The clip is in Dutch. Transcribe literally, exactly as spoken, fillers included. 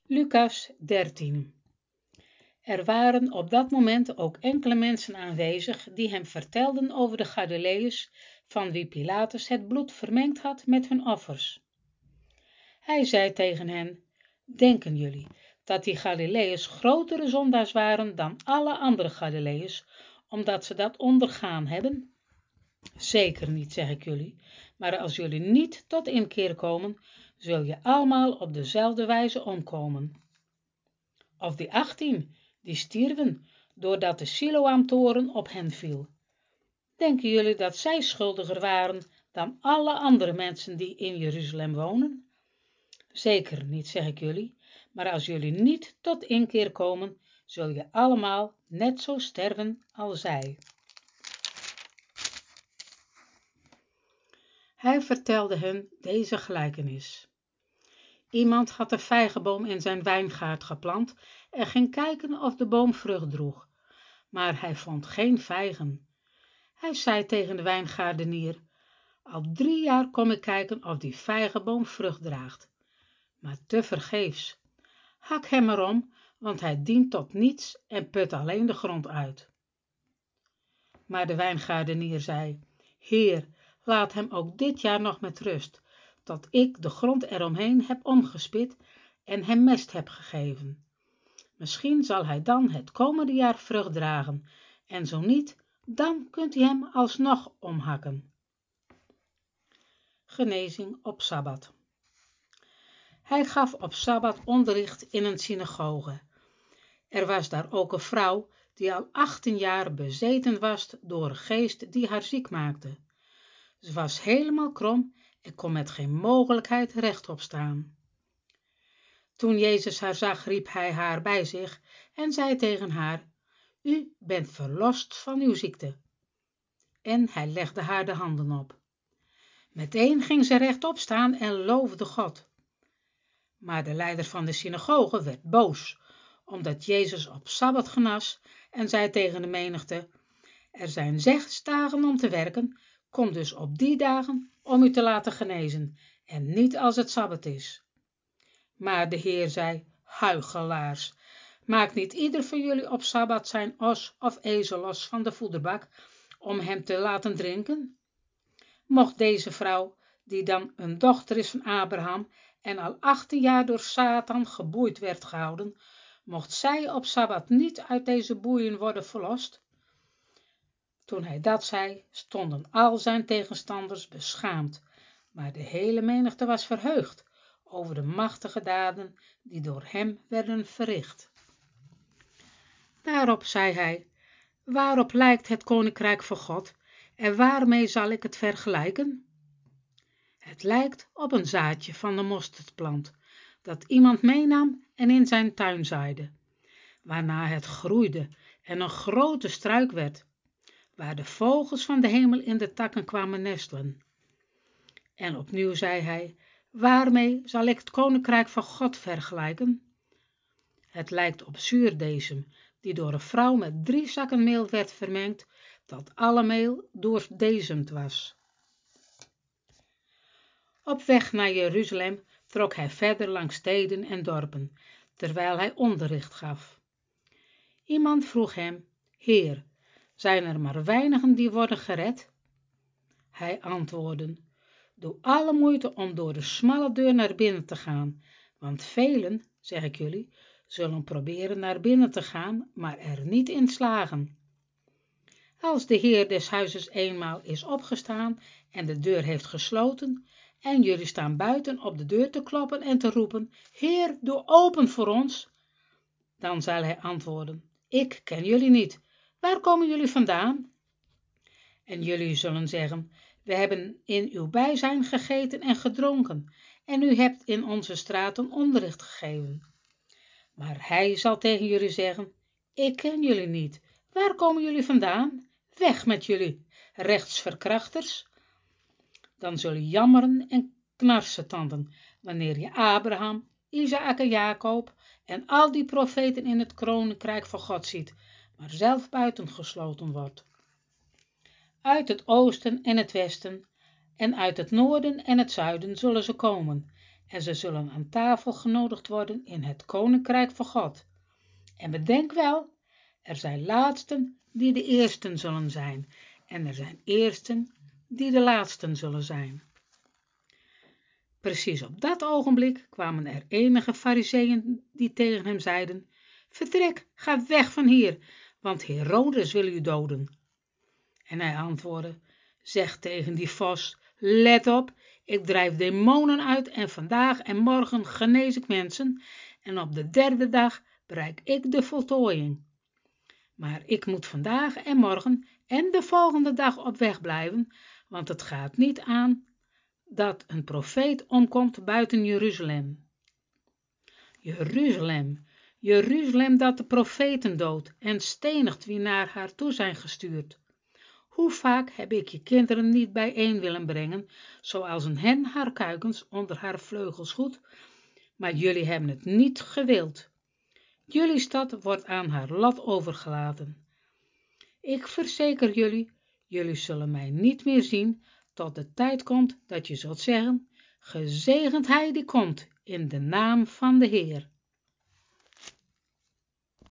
Lucas dertien. Er waren op dat moment ook enkele mensen aanwezig die hem vertelden over de Galileërs, van wie Pilatus het bloed vermengd had met hun offers. Hij zei tegen hen: denken jullie dat die Galileërs grotere zondaars waren dan alle andere Galileërs, omdat ze dat ondergaan hebben? Zeker niet, zeg ik jullie, maar als jullie niet tot inkeer komen, zul je allemaal op dezelfde wijze omkomen. Of die achttien, die stierven, doordat de Siloam-toren op hen viel. Denken jullie dat zij schuldiger waren dan alle andere mensen die in Jeruzalem wonen? Zeker niet, zeg ik jullie, maar als jullie niet tot inkeer komen, zul je allemaal net zo sterven als zij. Hij vertelde hen deze gelijkenis. Iemand had een vijgenboom in zijn wijngaard geplant en ging kijken of de boom vrucht droeg, maar hij vond geen vijgen. Hij zei tegen de wijngaardenier: al drie jaar kom ik kijken of die vijgenboom vrucht draagt, maar tevergeefs. Hak hem erom, want hij dient tot niets en put alleen de grond uit. Maar de wijngaardenier zei: Heer, laat hem ook dit jaar nog met rust, tot ik de grond eromheen heb omgespit en hem mest heb gegeven. Misschien zal hij dan het komende jaar vrucht dragen, en zo niet, dan kunt u hem alsnog omhakken. Genezing op Sabbat. Hij gaf op Sabbat onderricht in een synagoge. Er was daar ook een vrouw die al achttien jaar bezeten was door een geest die haar ziek maakte. Ze was helemaal krom en kon met geen mogelijkheid rechtop staan. Toen Jezus haar zag, riep hij haar bij zich en zei tegen haar: U bent verlost van uw ziekte. En hij legde haar de handen op. Meteen ging ze rechtop staan en loofde God. Maar de leider van de synagoge werd boos, omdat Jezus op Sabbat genas, en zei tegen de menigte: Er zijn zes dagen om te werken, kom dus op die dagen om u te laten genezen, en niet als het Sabbat is. Maar de Heer zei: Huichelaars, maakt niet ieder van jullie op Sabbat zijn os of ezel los van de voederbak, om hem te laten drinken? Mocht deze vrouw, die dan een dochter is van Abraham en al achttien jaar door Satan geboeid werd gehouden, mocht zij op Sabbat niet uit deze boeien worden verlost? Toen hij dat zei, stonden al zijn tegenstanders beschaamd, maar de hele menigte was verheugd over de machtige daden die door hem werden verricht. Daarop zei hij: Waarop lijkt het koninkrijk van God en waarmee zal ik het vergelijken? Het lijkt op een zaadje van de mosterdplant, dat iemand meenam en in zijn tuin zaaide, waarna het groeide en een grote struik werd, waar de vogels van de hemel in de takken kwamen nestelen. En opnieuw zei hij: Waarmee zal ik het koninkrijk van God vergelijken? Het lijkt op zuurdesem, die door een vrouw met drie zakken meel werd vermengd, tot alle meel doordezemd was. Op weg naar Jeruzalem trok hij verder langs steden en dorpen, terwijl hij onderricht gaf. Iemand vroeg hem: Heer, zijn er maar weinigen die worden gered? Hij antwoordde: Doe alle moeite om door de smalle deur naar binnen te gaan, want velen, zeg ik jullie, zullen proberen naar binnen te gaan, maar er niet in slagen. Als de Heer des huizes eenmaal is opgestaan en de deur heeft gesloten, en jullie staan buiten op de deur te kloppen en te roepen: Heer, doe open voor ons, dan zal hij antwoorden: Ik ken jullie niet. Waar komen jullie vandaan? En jullie zullen zeggen: We hebben in uw bijzijn gegeten en gedronken, en u hebt in onze straten onderricht gegeven. Maar hij zal tegen jullie zeggen: Ik ken jullie niet. Waar komen jullie vandaan? Weg met jullie, rechtsverkrachters. Dan zul je jammeren en knarsen tanden, wanneer je Abraham, Isaak en Jacob en al die profeten in het koninkrijk van God ziet, maar zelf buitengesloten wordt. Uit het oosten en het westen en uit het noorden en het zuiden zullen ze komen, en ze zullen aan tafel genodigd worden in het koninkrijk van God. En bedenk wel, er zijn laatsten die de eersten zullen zijn, en er zijn eersten die de laatsten zullen zijn. Precies op dat ogenblik kwamen er enige farizeeën die tegen hem zeiden: vertrek, ga weg van hier, want Herodes wil u doden. En hij antwoordde: zeg tegen die vos, let op, ik drijf demonen uit en vandaag en morgen genees ik mensen en op de derde dag bereik ik de voltooiing. Maar ik moet vandaag en morgen en de volgende dag op weg blijven, want het gaat niet aan dat een profeet omkomt buiten Jeruzalem. Jeruzalem, Jeruzalem dat de profeten doodt en stenigt wie naar haar toe zijn gestuurd. Hoe vaak heb ik je kinderen niet bijeen willen brengen, zoals een hen haar kuikens onder haar vleugels goed, maar jullie hebben het niet gewild. Jullie stad wordt aan haar lot overgelaten. Ik verzeker jullie, jullie zullen mij niet meer zien, tot de tijd komt dat je zult zeggen: gezegend hij die komt in de naam van de Heer.